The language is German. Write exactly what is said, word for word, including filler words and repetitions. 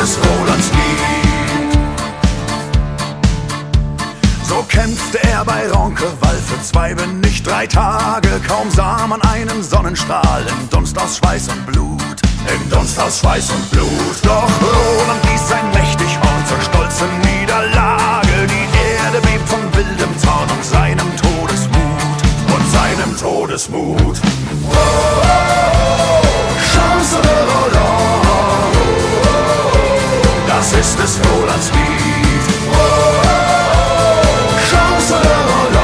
es Rolands Lied. So kämpfte er bei Ronkeval für zwei, wenn nicht drei Tage. Kaum sah man einen Sonnenstrahl im Dunst aus Schweiß und Blut. Im Dunst aus Schweiß und Blut. Doch Roland ließ sein mächtig Horn zur stolzen Niederlage. Die Erde bebt von wildem Zorn und seinem Todesmut. Und seinem Todesmut. Oh, oh, oh, Chance de Roland. Das ist es Rolands Lied.